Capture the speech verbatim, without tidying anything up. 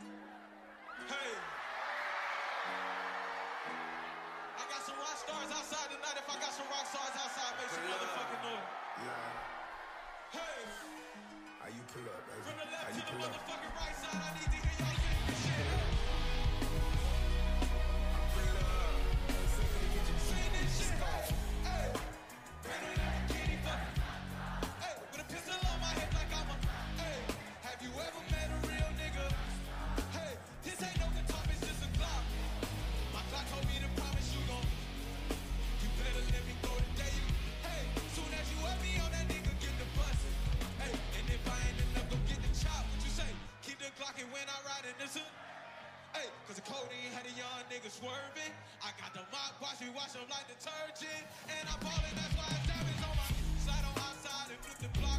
Hey. I got some rock stars outside tonight. If I got some rock stars outside, make some motherfucking noise. Yeah. Hey. How you pull up, baby? From the left How to you the pull up? motherfucking right side, I need to hear y'all sing this shit. Pull up. Sing this shit. Hey. Ain't no Lamborghini fucking. Hey. With a pistol on my hip like I'm a. Hey. Have you ever met a real nigga? Hey. This ain't no guitar, it's just a Glock. My Glock told me to promise you gon'. You better let me go today. You. Hey. Soon as you up me on that nigga, get the bustin'. Hey. And if I ain't enough, go get the chop. What you say? Keep the Glockin' when I ride in this hood. Hey, cause the codeine had a young nigga swerving. I got the mop, watch me wash them like detergent. And I'm ballin', that's why it's diamonds on my slide on outside and flip the block.